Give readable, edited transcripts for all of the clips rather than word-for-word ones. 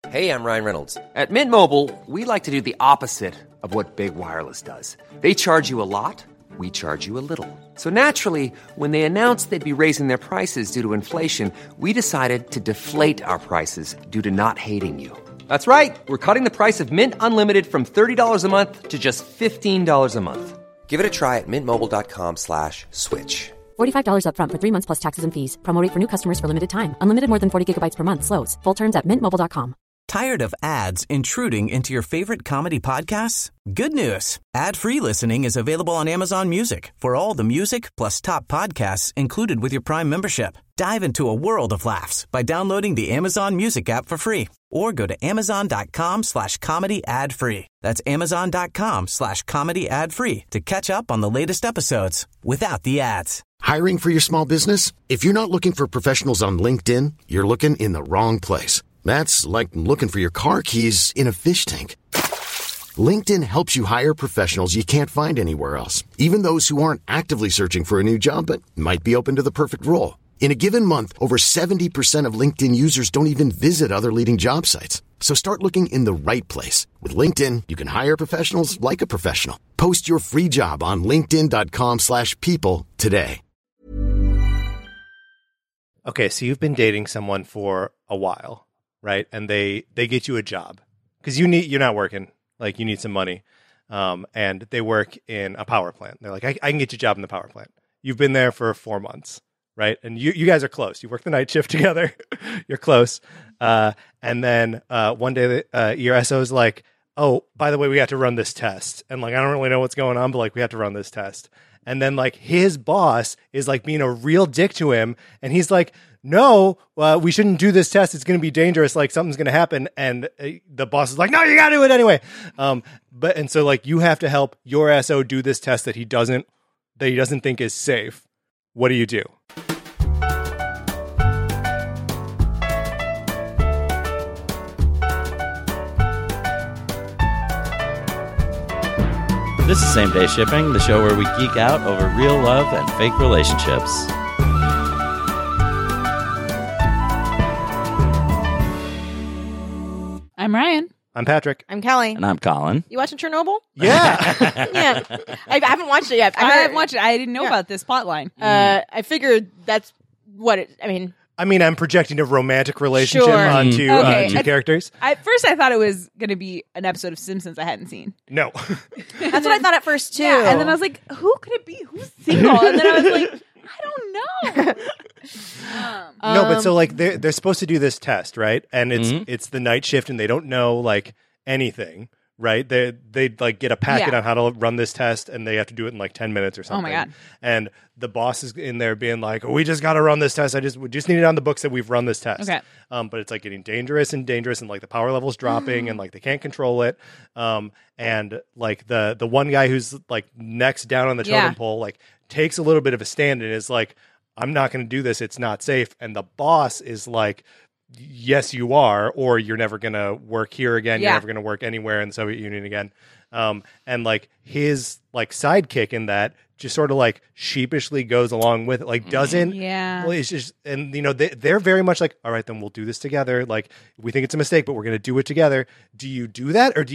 Hey, I'm Ryan Reynolds. At Mint Mobile, we like to do the opposite of what Big Wireless does. They charge you a lot, we charge you a little. So naturally, when they announced they'd be raising their prices due to inflation, we decided to deflate our prices due to not hating you. That's right. We're cutting the price of Mint Unlimited from $30 a month to just $15 a month. Give it a try at mintmobile.com/switch. $45 up front for 3 months plus taxes and fees. Promo rate for new customers for limited time. Unlimited more than 40 gigabytes per month. Slows full terms at mintmobile.com. Tired of ads intruding into your favorite comedy podcasts? Good news. Ad-free listening is available on Amazon Music for all the music plus top podcasts included with your Prime membership. Dive into a world of laughs by downloading the Amazon Music app for free or go to amazon.com/comedy ad-free. That's amazon.com/comedy ad-free to catch up on the latest episodes without the ads. Hiring for your small business? If you're not looking for professionals on LinkedIn, you're looking in the wrong place. That's like looking for your car keys in a fish tank. LinkedIn helps you hire professionals you can't find anywhere else, even those who aren't actively searching for a new job but might be open to the perfect role. In a given month, over 70% of LinkedIn users don't even visit other leading job sites. So start looking in the right place. With LinkedIn, you can hire professionals like a professional. Post your free job on linkedin.com/people today. Okay, so you've been dating someone for a while, right? And they get you a job because you're not working, like you need some money, and they work in a power plant. They're like, I can get you a job in the power plant. You've been there for 4 months, right? And you guys are close. You work the night shift together. You're close. And then one day your SO is like, oh, by the way, we have to run this test. And like, I don't really know what's going on, but like we have to run this test. And then like his boss is like being a real dick to him. And he's like, no, we shouldn't do this test. It's going to be dangerous. Like something's going to happen. And the boss is like, no, you got to do it anyway. And so like you have to help your SO do this test that he doesn't think is safe. What do you do? This is Same Day Shipping, the show where we geek out over real love and fake relationships. I'm Ryan. I'm Patrick. I'm Kelly. And I'm Colin. You watching Chernobyl? Yeah. Yeah. I haven't watched it yet. I haven't watched it. I didn't know about this plotline. I figured that's what it, I mean, I'm projecting a romantic relationship onto two characters. At first, I thought it was going to be an episode of Simpsons I hadn't seen. No. That's what I thought at first, too. Yeah, and then I was like, who could it be? Who's single? And then I was like, I don't know. No, but so like they're supposed to do this test, right? And it's the night shift, and they don't know like anything, right? They like get a packet on how to run this test, and they have to do it in like 10 minutes or something. Oh my God. And the boss is in there being like, we just got to run this test. We just need it on the books that we've run this test. Okay. But it's like getting dangerous, and like the power level's dropping, and like they can't control it. And like the one guy who's like next down on the totem pole like takes a little bit of a stand and is like, I'm not going to do this. It's not safe. And the boss is like, yes, you are, or you're never going to work here again. You're never going to work anywhere in the Soviet Union again. And like his like sidekick in that just sort of like sheepishly goes along with it, like doesn't. Yeah. Well, it's just, and you know, they're very much like, all right, then we'll do this together. Like we think it's a mistake, but we're going to do it together. Do you do that? Or do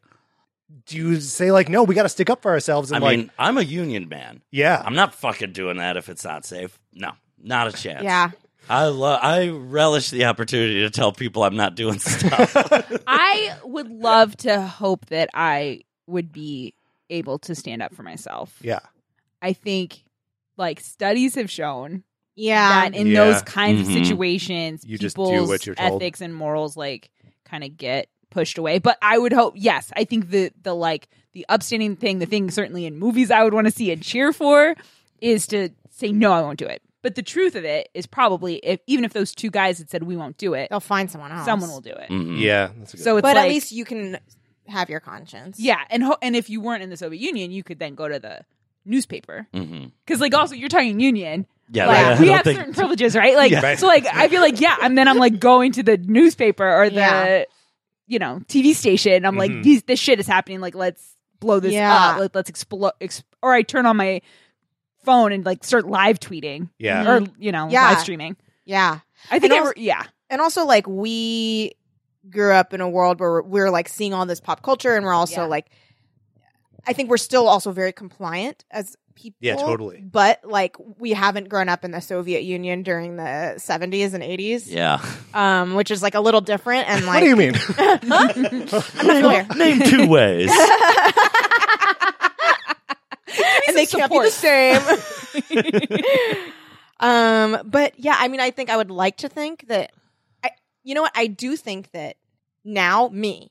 you say like, no, we got to stick up for ourselves? And I mean, I'm a union man. Yeah. I'm not fucking doing that if it's not safe. No, not a chance. Yeah. I relish the opportunity to tell people I'm not doing stuff. I would love to hope that I would be able to stand up for myself. Yeah. I think like studies have shown Yeah. that in those kinds of situations, You just do people's what you're told. ethics and morals like kind of get pushed away. But I would hope, yes, I think the like the upstanding thing, the thing certainly in movies I would want to see and cheer for is to say, no, I won't do it. But the truth of it is probably even if those two guys had said we won't do it, They'll find someone else. someone will do it. Yeah. That's a good So it's But like, at least you can have your conscience. yeah, and if you weren't in the Soviet Union, you could then go to the newspaper because like also you're talking union. Yeah, like, I we don't have think- certain privileges, right? Like Right. so, like I feel like and then I'm like going to the newspaper or the TV station. I'm like this shit is happening. Like let's blow this up. Let's explode. Or I turn on my phone and like start live tweeting. Yeah. Or live streaming. Yeah. I think And yeah. And also, like, we grew up in a world where we're like seeing all this pop culture, and we're also like, I think we're still also very compliant as people. Yeah, totally. But like, we haven't grown up in the Soviet Union during the 70s and 80s. Yeah. Which is like a little different. And like, What do you mean? I'm not familiar. Name 2 ways. And they can't be the same. But yeah, I mean, I think I would like to think that you know what? I do think that now me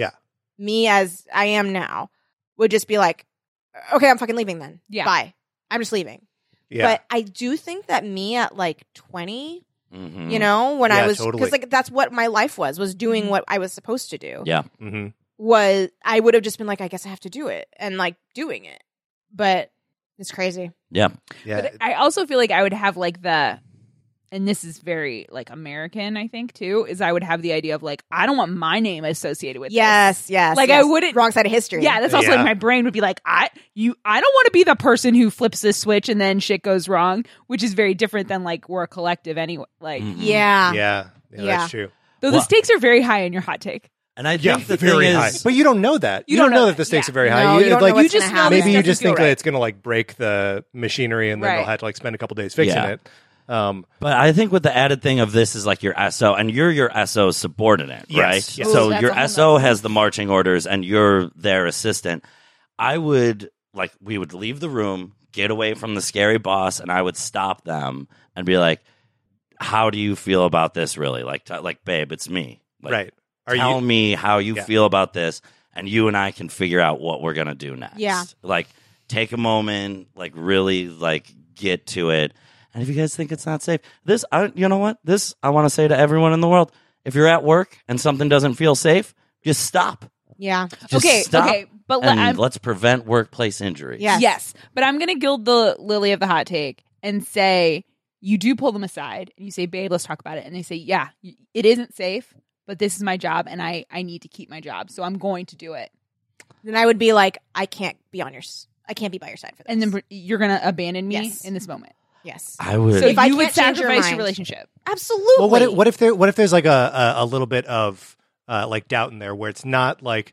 as I am now would just be like, okay, I'm fucking leaving then. Yeah. Bye. I'm just leaving. Yeah. But I do think that me at like 20, Mhm. you know, when Yeah, I was, totally. because like that's what my life was doing what I was supposed to do. Yeah. Mm-hmm. Was I would have just been like, I guess I have to do it and like doing it. But it's crazy. Yeah. Yeah. But I also feel like I would have like and this is very like American, I think too, is I would have the idea of like, I don't want my name associated with this. Yes. Like, I wouldn't- Wrong side of history. Yeah, that's also Yeah. like my brain would be like, I don't want to be the person who flips this switch and then shit goes wrong, which is very different than like we're a collective anyway. Like, Yeah. yeah. Yeah. That's true. though the stakes are very high in your hot take. And I Yeah, think the very thing high. is, But you don't know that. You don't know that the stakes Yeah. are very No, high. you don't know like, what's You just gonna know happen. this maybe you doesn't just feel think right. that it's going to like break the machinery, and then Right. they'll have to like spend a couple days fixing Yeah. it. but I think with the added thing of this is like your SO, and you're your SO subordinate, Yes, right? yes. So Ooh, that's your a whole SO nother- has the marching orders, and you're their assistant. I would like we would leave the room, get away from the scary boss, and I would stop them and be like, "How do you feel about this? Really? Like, babe, it's me. Like, Right. Are tell you? me how you Yeah. feel about this, and you and I can figure out what we're gonna do next. Yeah. Like, take a moment, like really, like get to it. And if you guys think it's not safe, you know what? I want to say to everyone in the world: if you're at work and something doesn't feel safe, just stop. Yeah. Just Okay, stop, okay, but and let's prevent workplace injury. Yes. Yes, but I'm going to gild the lily of the hot take and say you do pull them aside and you say, babe, let's talk about it. And they say, yeah, it isn't safe, but this is my job and I need to keep my job. So I'm going to do it. Then I would be like, I can't be by your side for this. And then you're going to abandon me Yes. in this moment. yes. I would. So If I you would can't change your sacrifice your mind. relationship. Absolutely. Well, what if there's like a little bit of like doubt in there, where it's not like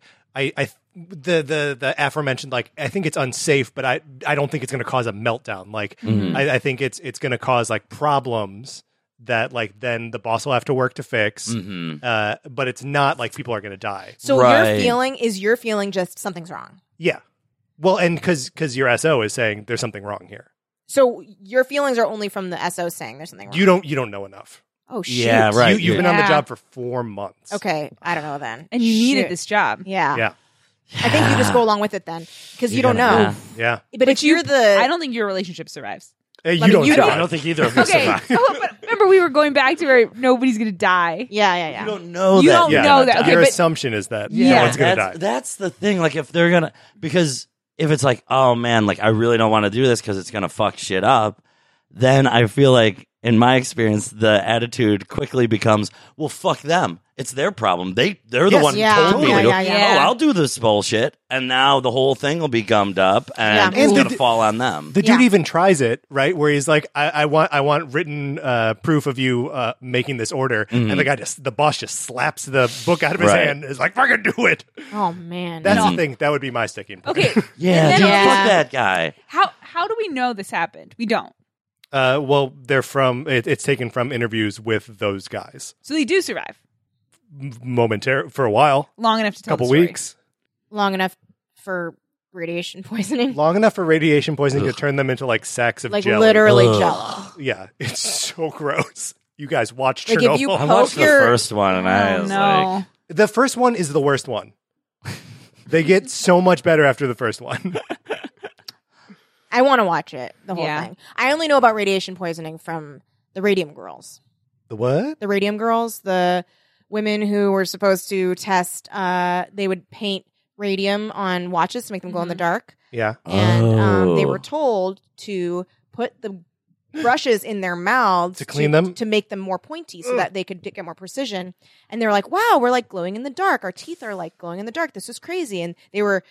the aforementioned, like I think it's unsafe, but I don't think it's going to cause a meltdown. Like I think it's going to cause like problems that like then the boss will have to work to fix. But it's not like people are going to die. So Right. your feeling just something's wrong. Yeah. Well, and because your SO is saying there's something wrong here. So your feelings are only from the SO saying there's something wrong. You don't know enough. Oh shit. Yeah, right. You've been on the Yeah. job for 4 months. Okay, I don't know then. And you needed Shit. this job. Yeah. Yeah. I think you just go along with it then because you don't know. Yeah. Yeah. But if you're the, I don't think your relationship survives. You me- don't. you survive. don't. I don't think either of us Okay. survive. Oh, but remember, we were going back to where nobody's going to die. Yeah. You don't know You that. don't you're know gonna that. die. Okay, Your but- assumption is that Yeah. no one's going to die. That's the thing. Like, if they're gonna, because if it's like, oh man, like I really don't want to do this because it's gonna fuck shit up, then I feel like, in my experience, the attitude quickly becomes, well, fuck them. It's their problem. They're the Yes. one who Yeah. told me. Yeah, to go, yeah, yeah. Oh, I'll do this bullshit, and now the whole thing will be gummed up, and Yeah. it's And gonna the- fall on them. The dude Yeah. even tries it, right? Where he's like, I want written proof of you making this order. And the boss just slaps the book out of his Right. hand and is like, fucking do it. Oh man. That's the thing. That would be my sticking point. Okay. Yeah, And dude, then fuck that guy. How do we know this happened? We don't. Well, they're it's taken from interviews with those guys. So they do survive For a while. long enough to tell Couple the story. weeks. long enough for radiation poisoning. Long enough for radiation poisoning to turn them into like sacks of Like jelly. literally Ugh. jello. Yeah. It's so gross. You guys watched Like, Chernobyl. if you I poke watched the your- first one, and I Oh, was no. like, The first one is the worst one. They get so much better after the first one. I want to watch it, the whole Yeah. thing. I only know about radiation poisoning from the Radium Girls. The what? The Radium Girls, the women who were supposed to test, they would paint radium on watches to make them glow in the dark. Yeah. And they Oh. were told to put the brushes in their mouths To clean them? to make them more pointy so that they could get more precision. And they're like, wow, we're like glowing in the dark. Our teeth are like glowing in the dark. This is crazy. And they were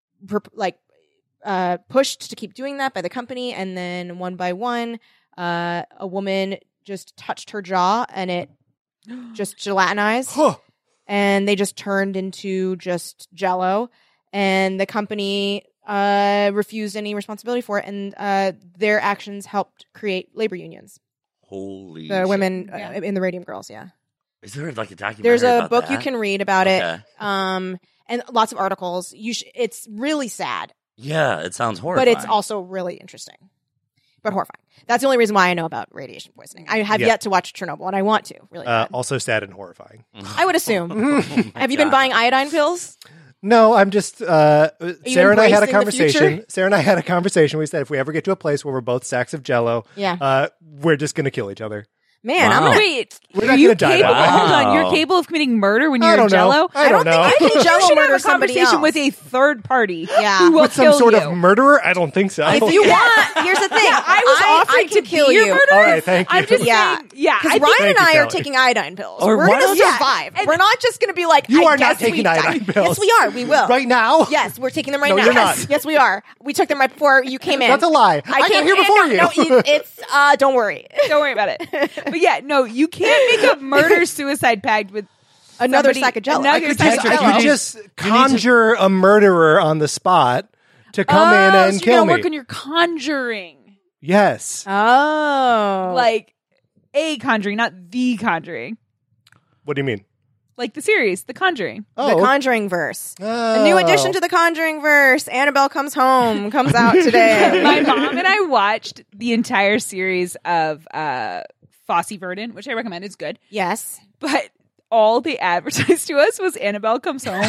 pushed to keep doing that by the company. And then one by one, a woman just touched her jaw and it just gelatinized. Huh. and they just turned into just Jell-O, and the company refused any responsibility for it, and their actions helped create labor unions. Holy The shit. women in the Radium Girls, yeah. Is there like a documentary? There's a about book that? you can read about Okay. it, and lots of articles. It's really sad, Yeah, it sounds horrifying. but it's also really interesting, but horrifying. That's the only reason why I know about radiation poisoning. I have yet to watch Chernobyl, and I want to really bad. Also sad and horrifying. I would assume. Have you been buying iodine pills? No, I'm just Sarah and I had a embracing the conversation. future? Sarah and I had a conversation. We said if we ever get to a place where we're both sacks of Jell-O, we're just going to kill each other. Man, Wow. I'm gonna. Wait, We're are not you gonna die capable? now. Hold on, you're Wow. capable of committing murder when I you're don't know. Jell-O? I don't know. I think You Jell-O should have murder a somebody conversation else. with a third party. Yeah. who will With some kill sort you. of murderer? I don't think so. If you want, here's the thing. I was offering can to kill be your you. murderer. All right, thank you. I'm just Yeah. saying, yeah. Because I think Ryan Thank and I you, are Kelly. taking iodine pills. Or We're why going to don't- survive. And- We're not just going to be like, You I are not guess we taking died. iodine pills. Yes, we are. We will. Right now? Yes, we're taking them right No, now. you're yes. not. Yes, we are. We took them right before you came in. That's a lie. I got here before you. No, it's don't worry. Don't worry about it. But yeah, no, you can't make a murder-suicide pact with Another somebody- sack of Jell-O. another I could sack of just- Jell-O. I could just conjure a murderer on the spot to come in Oh, and so kill you're me. gonna work on your conjuring. Yes. Oh. Like a conjuring, not the conjuring. What do you mean? Like the series, The Conjuring. The Conjuring verse. A new addition to the Conjuring verse. Annabelle Comes Home comes out today. My mom and I watched the entire series of Fosse Verdon, which I recommend. It's good. Yes. But all they advertised to us was Annabelle Comes Home.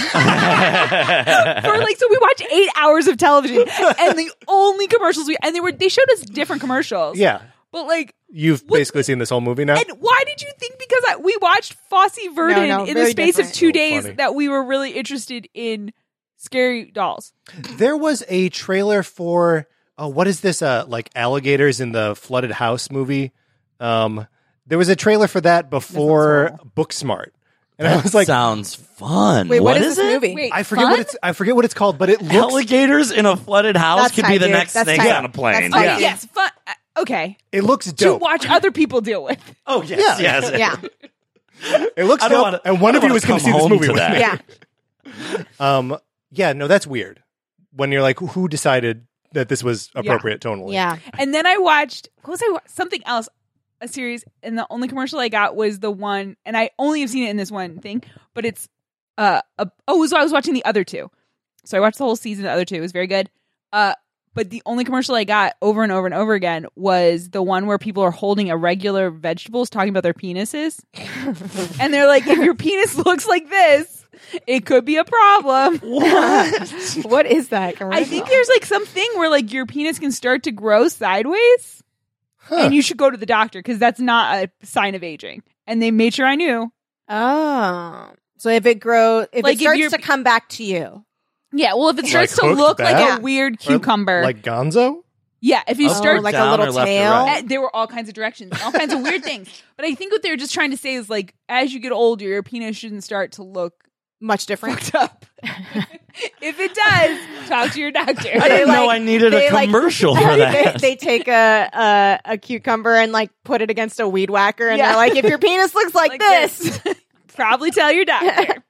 So we watched 8 hours of television, and the only commercials they showed us different commercials. Yeah. But like, You've basically seen this whole movie now? and why did you think because we watched Fosse Verdon No, in the very space different. of 2 So days funny. that we were really interested in scary dolls? There was a trailer for what is this? Like alligators in the flooded house movie. There was a trailer for that before Booksmart, and I was like, sounds fun. Wait, what is is this it? movie? Wait, I forget fun? what it's called, but it looks Alligators in a flooded house That's could tight, be the dude. next That's thing tight. on a plane. That's tight. Okay, Yeah. yes, fun. Okay, it looks to dope. watch other people deal with. Oh yes, Yeah. yes. Yeah. It looks I don't dope, wanna- and one I of you wanna was going to come see this home movie to with that. me. Yeah. Yeah, no, that's weird. When you're like, who decided that this was appropriate tonally? Yeah. And then I watched something else, a series, and the only commercial I got was the one, and I only have seen it in this one thing, but it's so I was watching the other two. So I watched the whole season of the other two. It was very good. But the only commercial I got over and over and over again was the one where people are holding irregular vegetables talking about their penises. And they're like, if your penis looks like this, it could be a problem. What is that commercial? I think there's like something where like your penis can start to grow sideways, and you should go to the doctor because that's not a sign of aging. And they made sure I knew. Oh. So if it grows, if Like, it if starts you're- to come back to you. Yeah, well, if it starts to hooked look like back? a weird Or cucumber, like Gonzo. yeah, if you Up, start like a down, little or left or tail? right? there were all kinds of directions, all kinds of weird things. But I think what they were just trying to say is like, as you get older, your penis shouldn't start to look Much different. fucked up. If it does, talk to your doctor. I didn't know I needed a they, like, commercial for that. They take a cucumber and like put it against a weed whacker, and Yeah. they're like, if your penis looks like, this. Probably tell your doctor.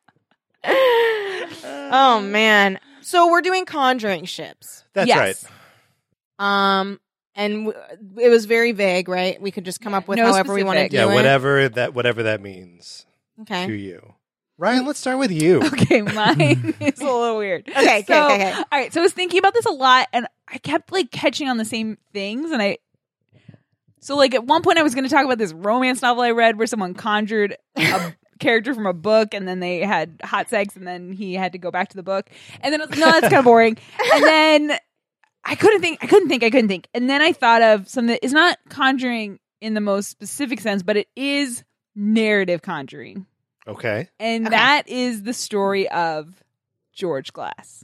Oh man. So we're doing conjuring ships. That's Yes. right. And it was very vague, right? We could just come up with No however we want to specific. do Yeah, it. whatever that means to Okay. you. Ryan, let's start with you. Okay, mine is a little weird. Okay. All right, so I was thinking about this a lot, and I kept like catching on the same things, and so like at one point I was going to talk about this romance novel I read where someone conjured a character from a book, and then they had hot sex, and then he had to go back to the book, and then I was like, no, that's kind of boring, and then I couldn't think, and then I thought of something that is not conjuring in the most specific sense, but it is narrative conjuring. Okay. And Okay. that is the story of George Glass.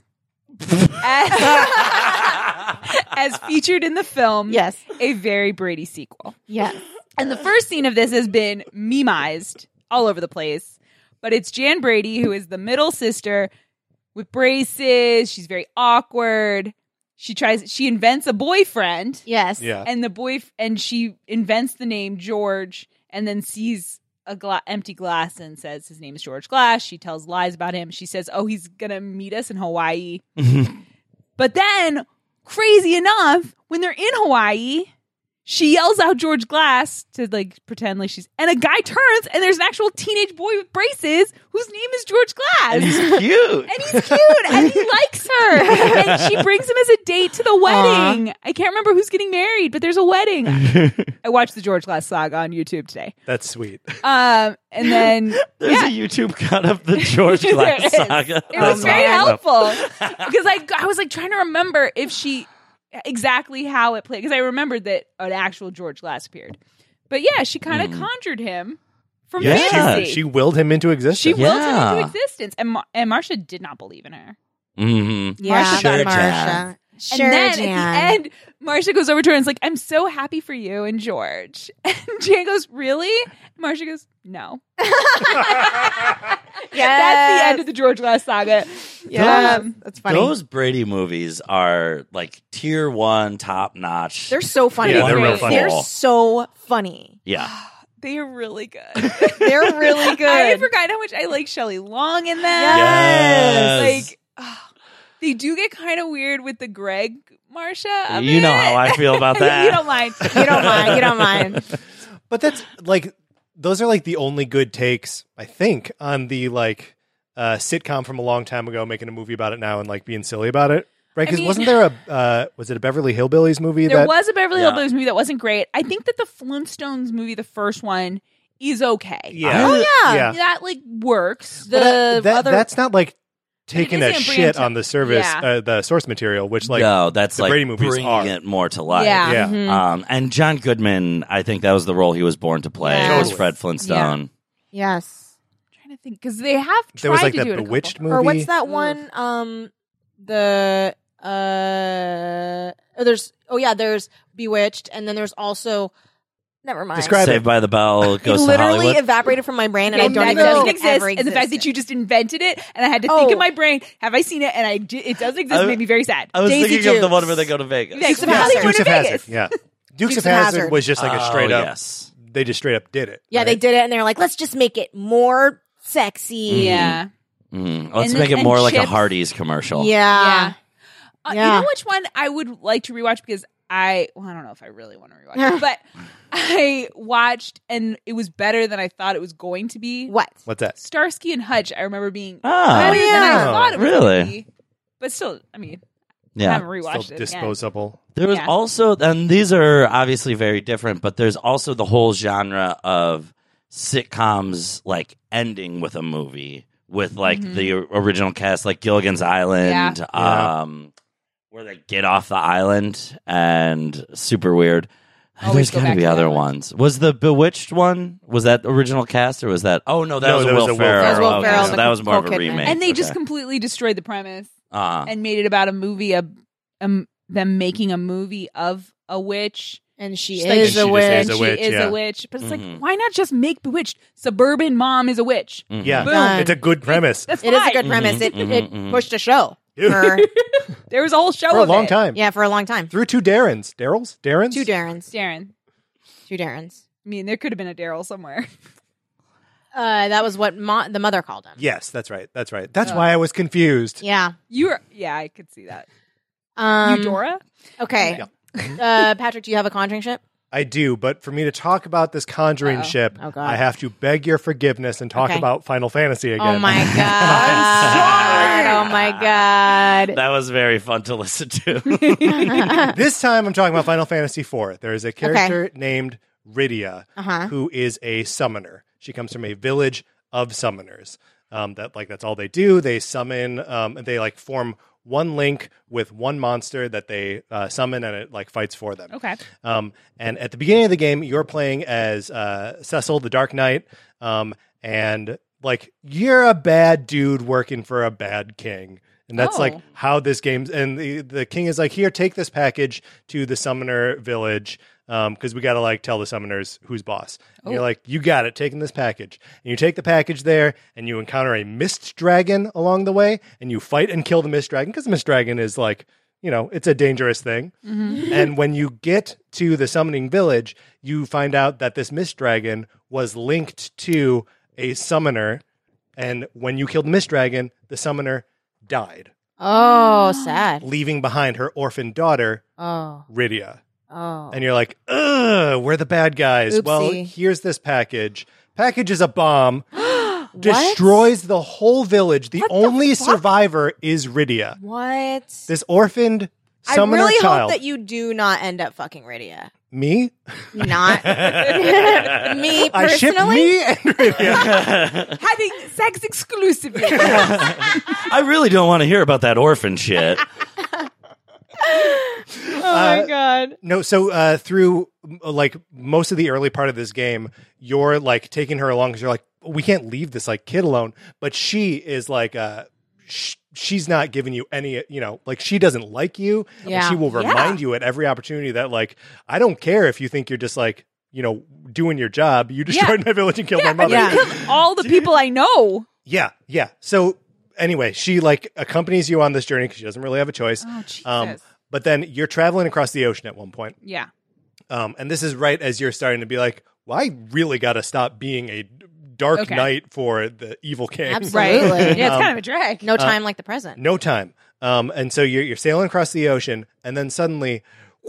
As featured in the film, Yes. A Very Brady Sequel. Yes. And the first scene of this has been memeized all over the place. But it's Jan Brady, who is the middle sister with braces. She's very awkward. She invents a boyfriend. Yes. Yeah. And she invents the name George and then sees a empty glass and says his name is George Glass. She tells lies about him. She says, oh, he's going to meet us in Hawaii. But then, crazy enough, when they're in Hawaii, she yells out George Glass to like pretend like she's, and a guy turns and there's an actual teenage boy with braces whose name is George Glass. And he's cute. And he likes her. And she brings him as a date to the wedding. I can't remember who's getting married, but there's a wedding. I watched the George Glass saga on YouTube today. That's sweet. And then there's a YouTube cut of the George Glass saga. It was very helpful because I was like trying to remember if she exactly how it played because I remembered that an actual George Glass appeared. But yeah, she kind of conjured him from fantasy. She willed him into existence. She willed him into existence, and Marcia did not believe in her. Mm-hmm. Yeah, Marcia. Sure, and then Jan. at the end, Marcia goes over to her and is like, I'm so happy for you and George. And Jan goes, really? Marcia goes, no. That's the end of the George Glass saga. Yeah, that's funny. Those Brady movies are like tier 1, top notch. They're so funny. Yeah, they're real funny. They're so funny. Yeah. They are really good. They're really good. I forgot how much I like Shelley Long in them. Yes. Like, they do get kind of weird with the Greg Marcia. You know how I feel about that. You don't mind. You don't mind. But that's like, those are like the only good takes, I think, on the like sitcom from a long time ago, making a movie about it now and like being silly about it. Right? Because wasn't there was it a Beverly Hillbillies movie? There was a Beverly Hillbillies movie that wasn't great. I think that the Flintstones movie, the first one, is okay. Yeah. Oh, yeah. That like works. That's not like taking a Isn't shit on the service, Yeah. The source material, which like no, that's the like Brady movies bringing are. it more to life. Yeah. Yeah. Mm-hmm. And John Goodman, I think that was the role he was born to play. Yes. Was Fred Flintstone. Yes. I'm trying to think because they have tried There was like to do that it Bewitched a movie. Or what's that one? There's Bewitched, and then there's also never mind. Describe Saved by the Bell It goes to literally Hollywood. evaporated from my brain, and I couple. don't That even doesn't think it exist, ever and the fact that you just invented it, and I had to think in my brain, have I seen it? And it doesn't exist. Made me very sad. I was Daisy thinking of the Dukes. one where they go to Vegas. Dukes of Yes. Hazzard. Dukes of Vegas. Hazzard. Yeah. Dukes of Hazzard was just like a straight up. Yes. They just straight up did it. Yeah, right? they did it, and they're like, let's just make it more sexy. Yeah. Let's And make then- it more and like a Chips. Hardee's commercial. Yeah. You Yeah. know which one I would like to rewatch because I don't know if I really want to rewatch it, but I watched and it was better than I thought it was going to be. What? What's that? Starsky and Hutch, I remember being Ah. better than I yeah. thought it was Really? going to be. But still, I mean, I Yeah. haven't rewatched Still it. disposable. There was Yeah. also, and these are obviously very different, but there's also the whole genre of sitcoms like ending with a movie with like the original cast, like Gilligan's Island, where they get off the island and super weird. Always There's go got to back be to that other one. ones. Was the Bewitched one? Was that original cast or was that? Oh no, that No, was that was Will a Will Ferrell. Ferrell. That was Will Okay, Ferrell, so the that was more of a Nicole Kidman. remake. And they just Okay. completely destroyed the premise Uh-huh. and made it about a movie of them making a movie of a witch. And she She's is like, a she just witch. is a She witch, is yeah. a witch. But it's Mhm. like, why not just make Bewitched? Suburban mom is a witch. Yeah. Boom. It's a good premise. That's It is a fine. good premise. It pushed a show Dude. for There was a whole show For a of long it. time. for a long time. Through two Darrens. Darrells? Darrens? Two Darrens. Darren. Two Darrens. I mean, there could have been a Daryl somewhere. That was what the mother called him. Yes, that's right. That's right. That's why I was confused. Yeah. I could see that. Um, Eudora? Okay. Patrick, do you have a conjuring ship? I do, but for me to talk about this conjuring ship, Oh, God. I have to beg your forgiveness and talk Okay. about Final Fantasy again. Oh my god! Oh my god! That was very fun to listen to. This time I'm talking about Final Fantasy IV. There is a character named Rydia who is a summoner. She comes from a village of summoners. That's all they do. They summon and they like form one link with one monster that they summon and it like fights for them. Okay. And at the beginning of the game, you're playing as Cecil, the Dark Knight, and like you're a bad dude working for a bad king. And that's like how this game's, and the king is like, here, take this package to the summoner village, because we got to like tell the summoners who's boss. And you're like, you got it, taking this package. And you take the package there, and you encounter a mist dragon along the way, and you fight and kill the mist dragon, because the mist dragon is like it's a dangerous thing. Mm-hmm. And when you get to the summoning village, you find out that this mist dragon was linked to a summoner. And when you killed the mist dragon, the summoner died, Oh, sad. leaving behind her orphan daughter, Oh. Rydia. Oh. And you're like, ugh, we're the bad guys. Well, Oopsie. here's this package. Package is a bomb. Destroys the whole village. The only survivor is Rydia. What? This orphaned I summoner really child. hope that you do not end up fucking Rydia. Me? Not me personally. I ship me and Rydia. Having sex exclusively. I really don't want to hear about that orphan shit. Oh my god. No, so through like most of the early part of this game, you're like taking her along because you're like, we can't leave this like kid alone. But she is like, she's not giving you any, like she doesn't like you. Yeah. And she will remind you at every opportunity that like, I don't care if you think you're just like, doing your job. You destroyed my village and killed my mother. I killed all the people I know. Yeah. So anyway, she like accompanies you on this journey because she doesn't really have a choice. Oh, Jesus. But then you're traveling across the ocean at one point. Yeah. And this is right as you're starting to be like, well, I really got to stop being a dark knight for the evil king. Absolutely. Right. Yeah, it's kind of a drag. No time like the present. No time. And so you're sailing across the ocean, and then suddenly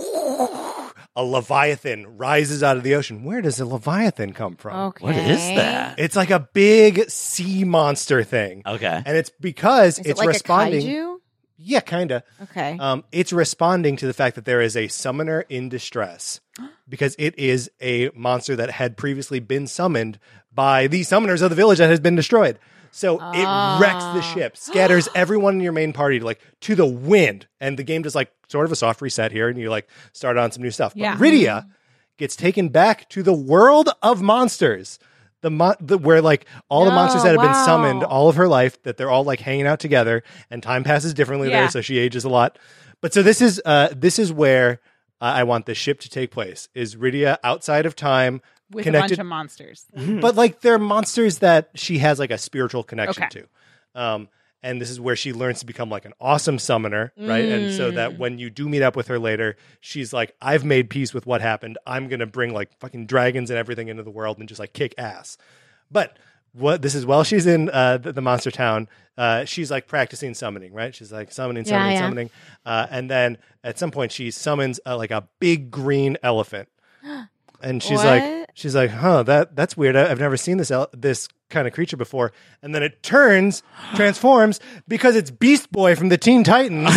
a Leviathan rises out of the ocean. Where does a Leviathan come from? Okay. What is that? It's like a big sea monster thing. Okay. And it's because Is it's it like responding. a kaiju? Yeah, kind of. Okay. It's responding to the fact that there is a summoner in distress because it is a monster that had previously been summoned by the summoners of the village that has been destroyed. So it wrecks the ship, scatters everyone in your main party to the wind, and the game does like sort of a soft reset here, and you like start on some new stuff. Yeah. But Rydia gets taken back to the world of monsters. Where like all the monsters that have been summoned all of her life, that they're all like hanging out together, and time passes differently there, so she ages a lot. But so this is where I want the ship to take place. Is Rydia outside of time, With connected, a bunch of monsters. but like they're monsters that she has like a spiritual connection to. And this is where she learns to become like an awesome summoner, right? And so that when you do meet up with her later, she's like, I've made peace with what happened. I'm going to bring like fucking dragons and everything into the world and just like kick ass. But this is while she's in the monster town, she's like practicing summoning, right? She's like summoning. And then at some point she summons like a big green elephant. And she's like, huh, that's weird. I've never seen this kind of creature before. And then it transforms because it's Beast Boy from the Teen Titans.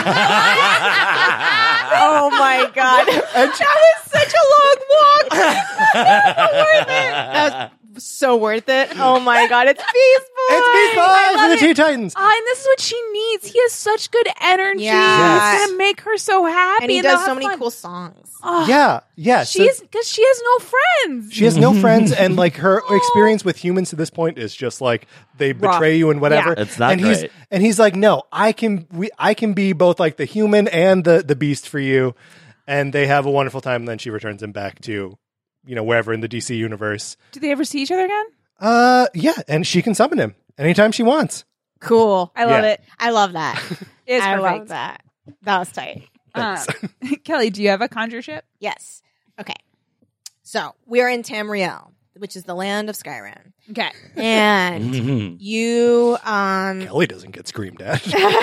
Oh my god. That was such a long walk. That was so worth it. Oh my god, it's Beast Boy. It's Beast Boy from the Teen Titans. Oh, and this is what she needs. He has such good energy. Yeah. It's gonna make her so happy. And he does so many cool songs. Yeah. Because she has no friends. She has no friends, and like her experience with humans to this point is just like they betray you and whatever. Yeah. It's not and great. He's like, no, I can be both like the human and the beast for you, and they have a wonderful time. And then she returns him back to, wherever in the DC universe. Do they ever see each other again? Yeah, and she can summon him anytime she wants. Cool. I love it. I love that. It's I perfect. love that. That was tight. Kelly, do you have a conjure ship? Yes. Okay. So we're in Tamriel, which is the land of Skyrim. Okay. And you Kelly doesn't get screamed at.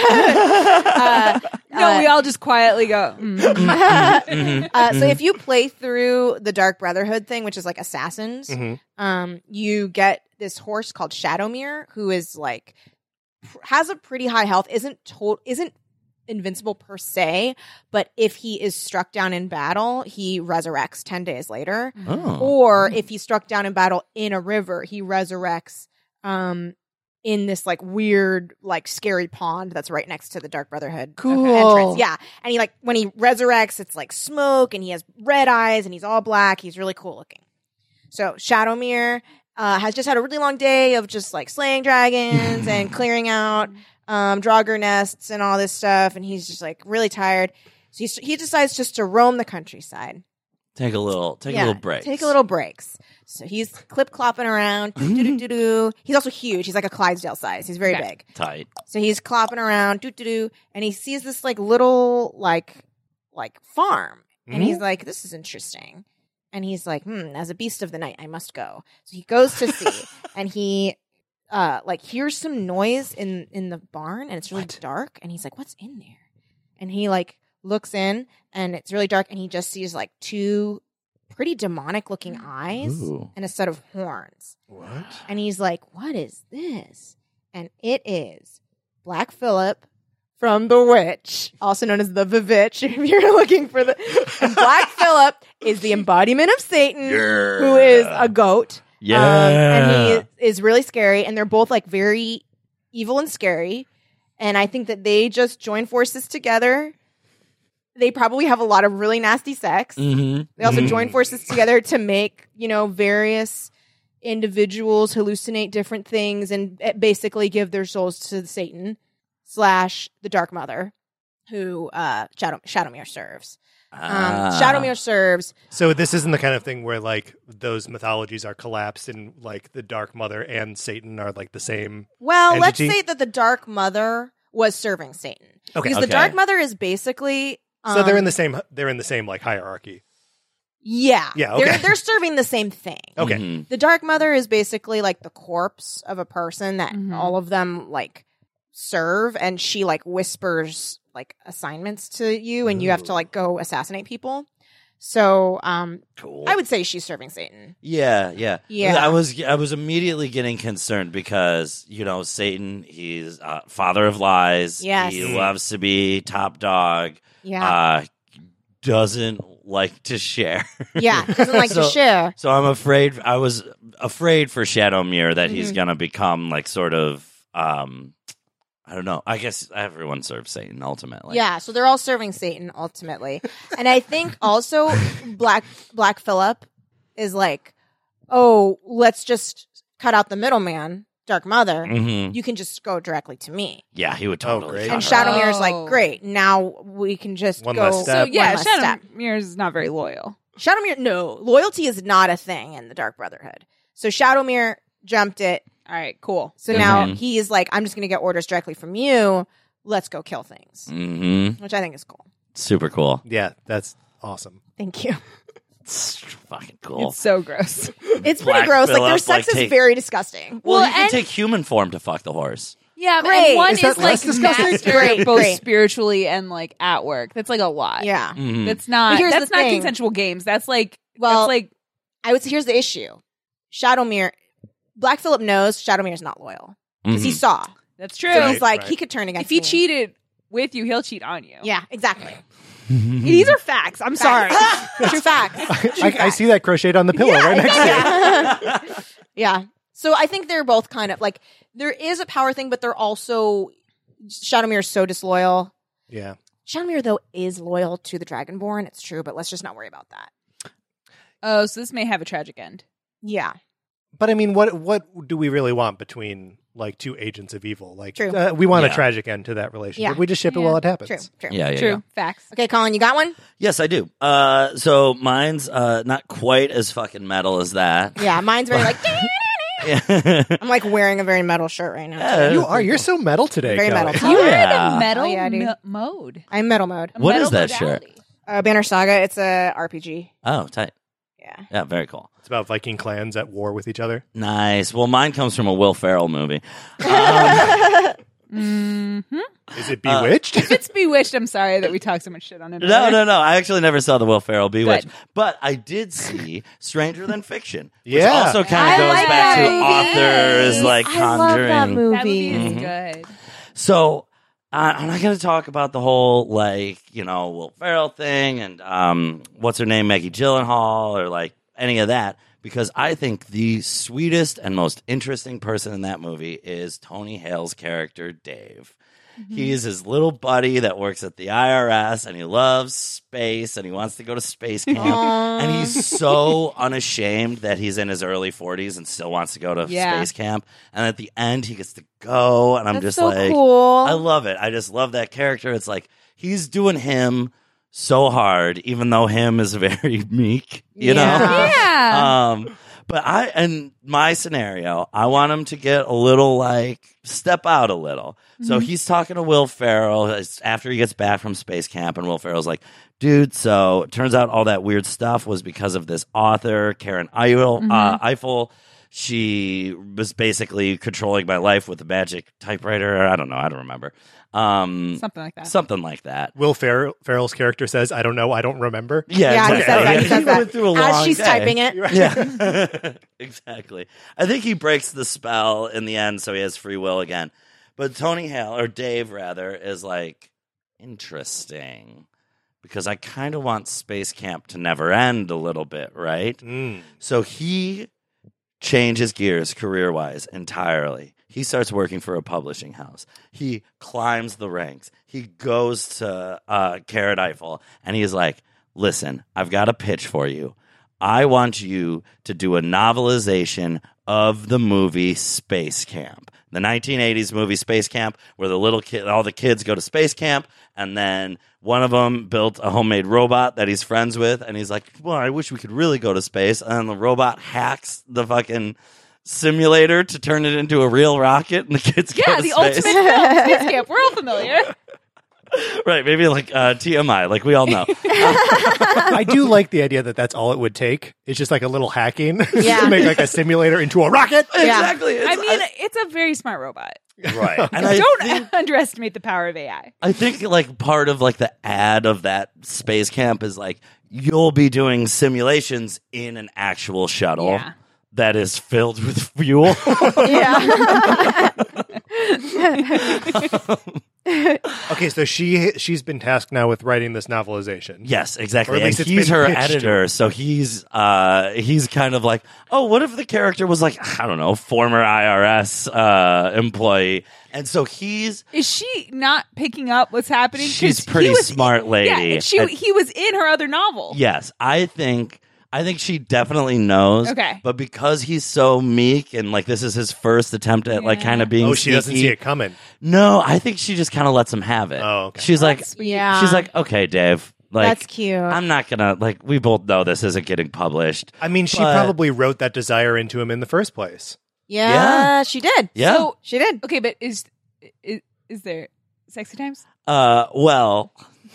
No, we all just quietly go. So if you play through the Dark Brotherhood thing, which is like assassins, you get this horse called Shadowmere, who is like has a pretty high health, isn't invincible per se, but if he is struck down in battle, he resurrects 10 days later. Or if he's struck down in battle in a river, he resurrects in this like weird, like scary pond that's right next to the Dark Brotherhood entrance. Yeah. And he like when he resurrects, it's like smoke and he has red eyes and he's all black. He's really cool looking. So Shadowmere has just had a really long day of just like slaying dragons and clearing out Draugr nests and all this stuff, and he's just like really tired. So he decides just to roam the countryside. Take a little break. Take a little breaks. So he's clip-clopping around. Doo-doo-doo-doo. He's also huge. He's like a Clydesdale size. He's very big. Tight. So he's clopping around, doo-doo-doo, and he sees this like little like farm. And he's like, this is interesting. And he's like, as a beast of the night, I must go. So he goes to see, and he hears some noise in the barn, and it's really dark. And he's like, what's in there? And he like looks in, and it's really dark, and he just sees like two pretty demonic looking eyes and a set of horns. What? And he's like, what is this? And it is Black Phillip from The Witch, also known as the Vivitch, if you're looking for the... And Black Phillip is the embodiment of Satan, who is a goat. Yeah. And he is really scary, and they're both like very evil and scary. And I think that they just join forces together. They probably have a lot of really nasty sex. They also join forces together to make, various individuals hallucinate different things and basically give their souls to Satan / the Dark Mother, who Shadowmere serves. Shadowmere serves. So this isn't the kind of thing where like those mythologies are collapsed and like the Dark Mother and Satan are like the same. Well, entity? let's say that the Dark Mother was serving Satan. Okay. Because the Dark Mother is basically so they're in the same. They're in the same like hierarchy. Yeah. Yeah. Okay. They're serving the same thing. Okay. The Dark Mother is basically like the corpse of a person that all of them like serve, and she like whispers like assignments to you, and you have to like go assassinate people. So Cool. I would say she's serving Satan. Yeah. Yeah. I was immediately getting concerned because Satan, he's father of lies. Yes. He loves to be top dog. Yeah. Doesn't like to share. Yeah. Doesn't like to share. So I'm afraid. I was afraid for Shadowmere that he's gonna become like sort of. I don't know. I guess everyone serves Satan ultimately. Yeah, so they're all serving Satan ultimately. And I think also Black Phillip is like, oh, let's just cut out the middleman, Dark Mother. You can just go directly to me. Yeah, he would totally. great. And cut her. Shadowmere's like, great, now we can just One go. less step. So yeah, one less step. Shadowmere's not very loyal. Shadowmere, no, loyalty is not a thing in the Dark Brotherhood. So Shadowmere jumped it. All right, cool. So now he is like, I'm just going to get orders directly from you. Let's go kill things. Which I think is cool. Super cool. Yeah, that's awesome. Thank you. It's fucking cool. It's so gross. It's pretty Black gross. Like their Phillip, sex like, is take- very disgusting. Well, you can and- take human form to fuck the horse. Yeah, Great. and one Is that is like less disgusting? master Great, both great. spiritually and like at work. That's like a lot. Yeah. That's not. But here's That's the not thing. consensual games. That's like. Well, that's like. I would say here's the issue. Shadowmere, Black Phillip knows Shadowmere is not loyal because he saw. That's true. So he's like, right. he could turn against If he me. cheated with you, he'll cheat on you. Yeah, exactly. These are facts. I'm sorry. True facts. I see that crocheted on the pillow right next to you. Yeah. So I think they're both kind of like, there is a power thing, but they're also, Shadowmere is so disloyal. Yeah. Shadowmere, though, is loyal to the Dragonborn. It's true, but let's just not worry about that. Oh, so this may have a tragic end. Yeah. But I mean, what do we really want between like two agents of evil? Like, True. We want a Yeah. tragic end to that relationship. Yeah. We just ship it Yeah. while it happens. True. Yeah. True. Facts. Okay, Colin, you got one? Yes, I do. So mine's not quite as fucking metal as that. Yeah, mine's very like, I'm like wearing a very metal shirt right now. too. You are. You're so metal today. Very Kelly. metal. You are Yeah. in a metal Oh, yeah, dude. mode. I'm metal mode. A What metal is that shirt? modality. Banner Saga, it's a RPG. Oh, tight. Yeah. Yeah, very cool. It's about Viking clans at war with each other. Nice. Well, mine comes from a Will Ferrell movie. Is it Bewitched? If it's Bewitched, I'm sorry that we talk so much shit on it. No. I actually never saw the Will Ferrell Bewitched, Good. but I did see Stranger Than Fiction. Which Yeah. also kind I of goes like back that to movie. authors like I love that Conjuring. movie. That movie is good. So I'm not going to talk about the whole Will Ferrell thing and what's her name, Maggie Gyllenhaal, or like any of that, because I think the sweetest and most interesting person in that movie is Tony Hale's character Dave. He is his little buddy that works at the IRS, and he loves space, and he wants to go to space camp. And he's so unashamed that he's in his early 40s and still wants to go to Yeah. space camp. And at the end, he gets to go, and I'm That's just so like, cool. I love it. I just love that character. It's like he's doing him so hard, even though him is very meek, you know? Yeah. But in my scenario, I want him to get a little, like, step out a little. So he's talking to Will Ferrell after he gets back from space camp, and Will Ferrell's like, dude, so it turns out all that weird stuff was because of this author, Karen Eiffel. She was basically controlling my life with a magic typewriter. I don't know. I don't remember. Something like that. Something like that. Will Ferrell's character says, I don't know, I don't remember. Yeah, he says that. He says went through a that. As long she's day. typing it. Yeah, exactly. I think he breaks the spell in the end, so he has free will again. But Tony Hale, or Dave rather, is like, interesting. Because I kind of want Space Camp to never end a little bit, right? So he changes gears career-wise entirely. He starts working for a publishing house. He climbs the ranks. He goes to Karen Eiffel, and he's like, listen, I've got a pitch for you. I want you to do a novelization of the movie Space Camp. The 1980s movie Space Camp, where all the kids go to space camp, and then one of them built a homemade robot that he's friends with, and he's like, well, I wish we could really go to space. And then the robot hacks the fucking simulator to turn it into a real rocket, and the kids go to the space. ultimate film, Space Camp. We're all familiar. Right, maybe like TMI, like we all know. I do like the idea that that's all it would take. It's just like a little hacking to make like a simulator into a rocket. Exactly. I mean, it's a very smart robot. Right. And Don't underestimate the power of AI. I think like part of like the ad of that space camp is like you'll be doing simulations in an actual shuttle that is filled with fuel. Okay, so she's been tasked now with writing this novelization. Yes, exactly. Or at least and it's he's been her pitched to editor, her. so he's kind of like, oh, what if the character was like, I don't know, former IRS employee, and so Is she not picking up what's happening? 'Cause she's pretty smart lady. Yeah, he was in her other novel. Yes, I think she definitely knows. Okay. But because he's so meek and like this is his first attempt at like kind of being she doesn't sneaky, see it coming. No, I think she just kind of lets him have it. Oh, okay. She's like, Yeah. she's like, okay, Dave. Like, That's cute. I'm not gonna like. We both know this isn't getting published. I mean, she But- probably wrote that desire into him in the first place. Yeah, she did. Yeah. So She did. okay, but is there sexy times? Well,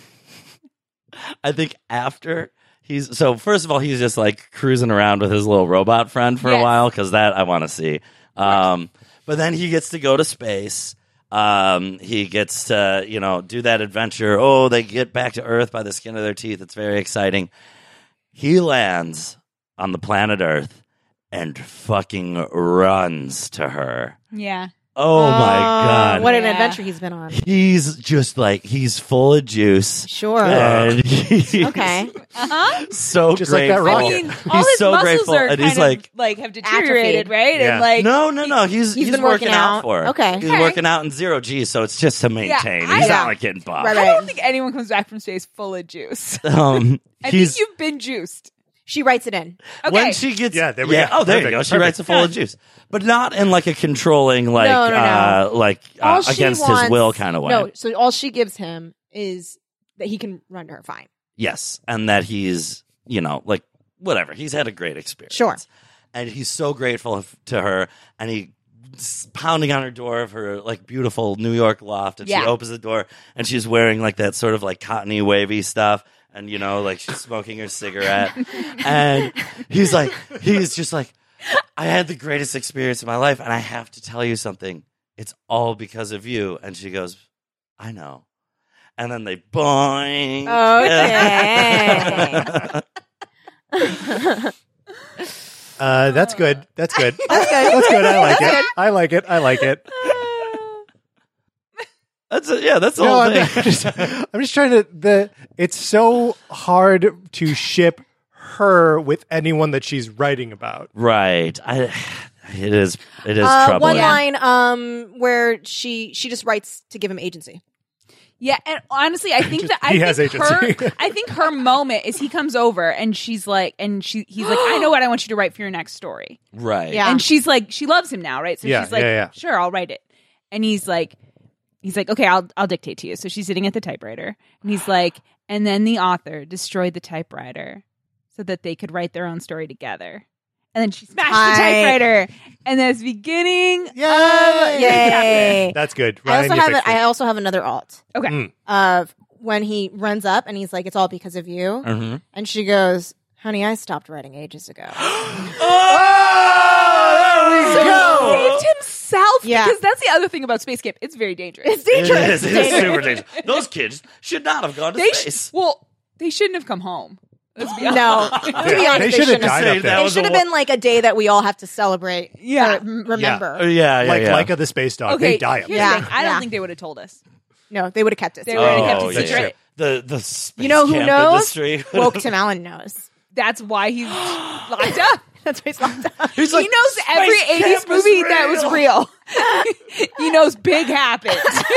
I think after so first of all, he's just like cruising around with his little robot friend for a Yes. while because that I want to see. But then he gets to go to space. He gets to do that adventure. Oh, they get back to Earth by the skin of their teeth. It's very exciting. He lands on the planet Earth and fucking runs to her. Yeah. Oh my God. What an Yeah. adventure he's been on. He's just like, he's full of juice. Sure. And he's Okay. so Just like grateful. that I rocket. mean, He's all his so muscles grateful, are and kind he's of have deteriorated, Atrophied. right? Yeah. And like, No. He's been working working out out. for her. Okay. He's Okay. working out in zero G, so it's just to maintain. I- He's yeah. not like getting buff. Right, I right. don't think anyone comes back from space full of juice. I He's think you've been juiced. She writes it in. Okay. when she gets Yeah, there we go. Oh, there you Perfect, go. She perfect. writes a full of juice, but not in like a controlling like No. All she against his wants- will kind of way. No, so all she gives him is that he can run to her fine. Yes, and that he's like whatever. He's had a great experience. Sure. And he's so grateful to her, and he's pounding on her door of her like beautiful New York loft, and she Yeah. opens the door, and she's wearing like that sort of like cottony wavy stuff, and like she's smoking her cigarette, and he's just like, I had the greatest experience of my life, and I have to tell you something. It's all because of you. And she goes, I know. And then they boing. Okay. That's good. That's good. That's good. I like it. I like it. I like it. That's it. Yeah, that's the No, whole I'm thing. just trying to. It's so hard to ship her with anyone that she's writing about. Right. It is troubling. One line where she just writes to give him agency. Yeah, and honestly, I think that He has agency. I think her moment is he comes over and he's like, I know what I want you to write for your next story. Right. Yeah. And she's like, she loves him now, right? So Yeah, she's like, yeah. sure, I'll write it. And he's like, okay, I'll dictate to you. So she's sitting at the typewriter, and he's like, and then the author destroyed the typewriter so that they could write their own story together. and then she smashed the typewriter. And that's the beginning of Yay. That's good. Ryan, I also have another alt. Okay. Of when he runs up and he's like, it's all because of you. Mm-hmm. And she goes, honey, I stopped writing ages ago. He saved himself. Yeah. Because that's the other thing about Space Camp. It's very dangerous. It's dangerous. It is super dangerous. Those kids should not have gone to space. They shouldn't have come home. Let's be honest. No. To be honest, they should have died up there. It should have been like a day that we all have to celebrate. Yeah. Remember. Yeah. Like Laika the space dog. Okay, They die up here's there. the thing. I don't think they would have told us. No, they would have kept it. They would have kept it yeah. secret. The space You know who camp knows? industry. Woke Tim Allen knows. That's why he's locked up. That's why he's locked up. He's He like, knows every "Space 80s camp is movie that was real. He knows Big happened.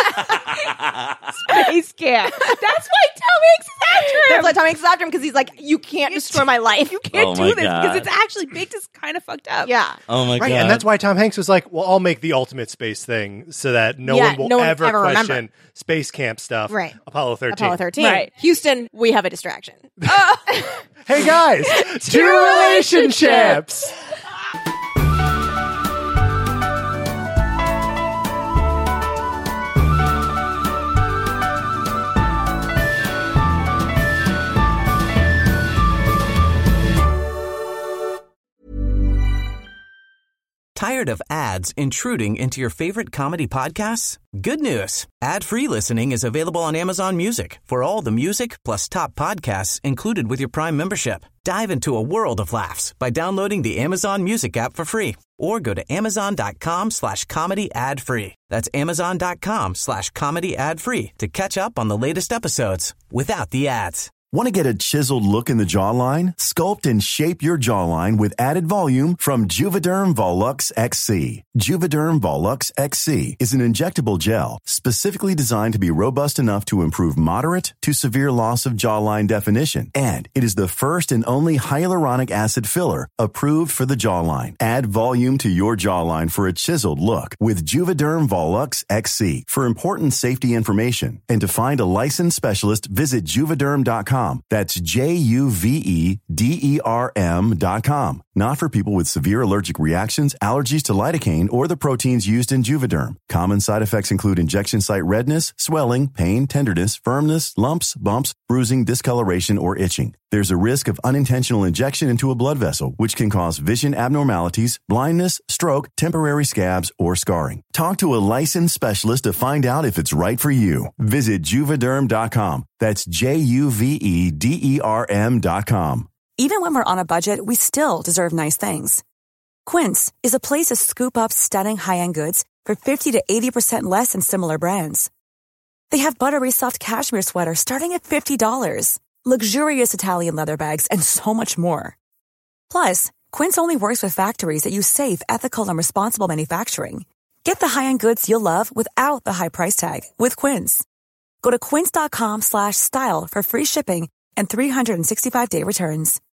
Space Camp. That's why Tom Hanks is after him. That's why Tom Hanks is after him because he's like, you can't destroy my life. You Can't Oh do my this God. because it's actually Big is kind of fucked up. Yeah. Oh my Right, god! and that's why Tom Hanks was like, well, I'll make the ultimate space thing so that no Yeah, one will no one ever ever question remember. space camp stuff. Right. Apollo 13. Apollo 13. Right. Houston, we have a distraction. Hey, guys. Two relationships. Tired of ads intruding into your favorite comedy podcasts? Good news. Ad-free listening is available on Amazon Music for all the music plus top podcasts included with your Prime membership. Dive into a world of laughs by downloading the Amazon Music app for free or go to amazon.com/comedy ad-free. That's amazon.com/comedy ad-free to catch up on the latest episodes without the ads. Want to get a chiseled look in the jawline? Sculpt and shape your jawline with added volume from Juvederm Volux XC. Juvederm Volux XC is an injectable gel specifically designed to be robust enough to improve moderate to severe loss of jawline definition. And it is the first and only hyaluronic acid filler approved for the jawline. Add volume to your jawline for a chiseled look with Juvederm Volux XC. For important safety information and to find a licensed specialist, visit Juvederm.com. That's Juvederm.com. Not for people with severe allergic reactions, allergies to lidocaine, or the proteins used in Juvederm. Common side effects include injection site redness, swelling, pain, tenderness, firmness, lumps, bumps, bruising, discoloration, or itching. There's a risk of unintentional injection into a blood vessel, which can cause vision abnormalities, blindness, stroke, temporary scabs, or scarring. Talk to a licensed specialist to find out if it's right for you. Visit Juvederm.com. That's Juvederm.com. Even when we're on a budget, we still deserve nice things. Quince is a place to scoop up stunning high-end goods for 50 to 80% less than similar brands. They have buttery soft cashmere sweaters starting at $50, luxurious Italian leather bags, and so much more. Plus, Quince only works with factories that use safe, ethical, and responsible manufacturing. Get the high-end goods you'll love without the high price tag with Quince. Go to quince.com/style for free shipping and 365-day returns.